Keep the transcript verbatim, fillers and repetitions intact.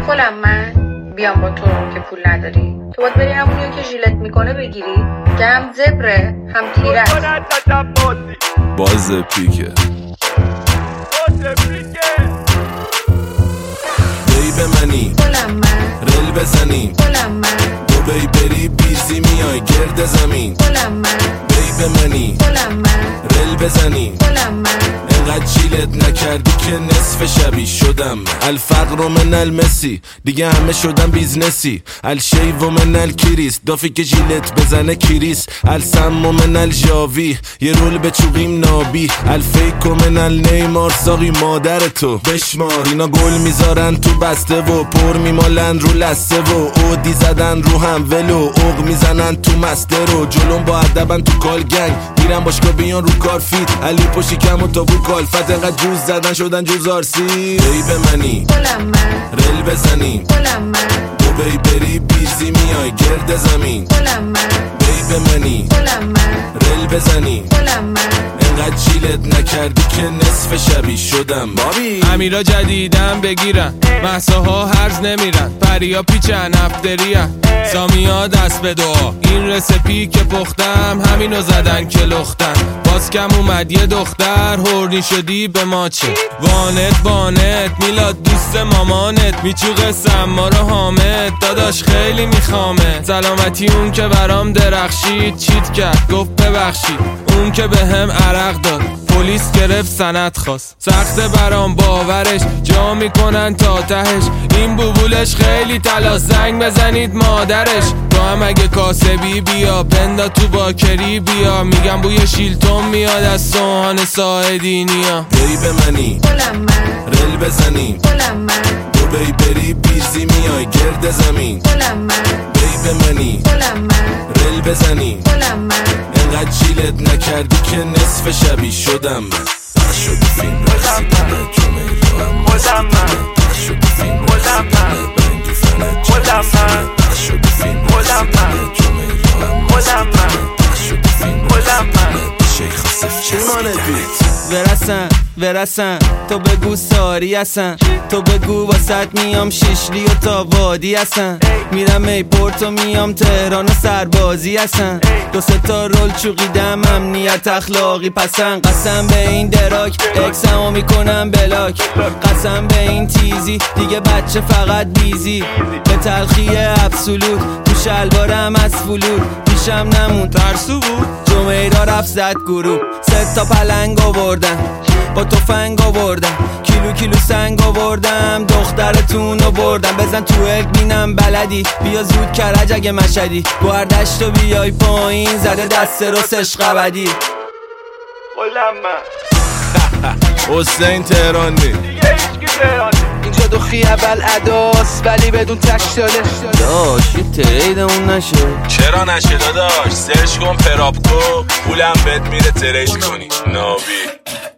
کلم من بیام با تو که پول نداری. تو باید بری همونیو که ژیلت میکنه بگیری که هم زبره هم تیره. باز پیکه بی به منی کلم من رل بزنیم کلم من دو بی بری بیزی میای گرد زمین. کلم من بی به منی کلم من رل بزنیم کلم من انقدر جیلت نکردی که نصف شبی شدم. الفقر من المسی دیگه همه شدم بیزنسی. الشیو من الکریس دافی که جیلت بزنه کریس. السم من الجاوی یه رول به چوقیم نابی. الفیک من النیمار ساقی مادر تو بشمار. اینا گل میذارن تو بسته و پر میمالن رو لسته و اودی زدن رو هم ولو اوق میزنن تو مسته رو. جلوم با ادبن تو کال گنگ میرن باشگاه بیان رو کار فیت. علی پشی کم و تابو کالفت انقدر جوز زدن شدن جوز آرسی. بی به منی کلم من رل بزنیم کلم من دو بی بری بیزی میای گرد زمین. کلم من بی به منی کلم من رل بزنیم کلم من انقدر جیلت نکردی که نصف شبی شدم. بابی امیرا جدیدن بگیرن محصاها هرز نمیرن. پریا پیچن افتریان سامیا دست به دعا. این رسپی که پختم همینو زدن که لختن. باز کم اومد یه دختر هورنی شدی به ما چه. وانت بانت میلاد دوست مامانت میچوقه سما رو حامد داداش خیلی میخوامه. سلامتی اون که برام درخشید چیت کرد گفت ببخشید. اون که به هم عرق داد پلیس گرفت سند خواست. سخت برام باورش جا میکنن تا تهش. این بوبولش خیلی تلا زنگ بزنید مادرش. تو هم اگه کاسبی بیا پندا تو باکری بیا. میگم بوی شیلتون میاد از سوهان ساعدینیا. بی به منی کلم من رل بزنیم کلم من دو بی بری بیزی میای گرد زمین. کلم من بی به منی کلم من رل بزنیم کلم من انقدر جیلت نکردی که نصف شبی شدم. پخش شد فیلم رقصیدنه جمعه رو هم مزدنه. پخش شد فیلم رقصیدنه بنگی فنه جمعه. پخش شد فیلم رقصیدنه جمعه رو هم مزدنه. پخش شد فیلم رقصیدنه شیخ صف چیمانه بیت. ورسن ورسن تو بگو ساری هستن. تو بگو واسط میام شیشلی و تا وادی هستن. میرم ایپورت و میام تهران و سربازی هستن. دو سه تا رول چوقیدم امنیت اخلاقی پسند. قسم به این دراک اکسمو میکنم بلاک. قسم به این تیزی دیگه بچه فقط بیزی. به تلخی ابسولوت تو شلوارم از فلود. پیشم نمون ترسو بود جمعه را رفت زد گروه. سه تا پلنگ آوردن با تفنگ آوردم. کیلو کیلو سنگ آوردم دخترتون رو بردم. بزن تو اک بینم بلدی بیا زود کرج اگه مشدی. گوهردشت و بیای پایین زده دست رو سشق ابدی. حسین تهرانی دیگه هیچکی تهرانی. اینجا دو خی اول اداست ولی بدون تک داله. داش یه تریدمون نشه. چرا نشه داداش؟ سرچ کن پراپکو پولم بهت میره ترید کنی ناوی.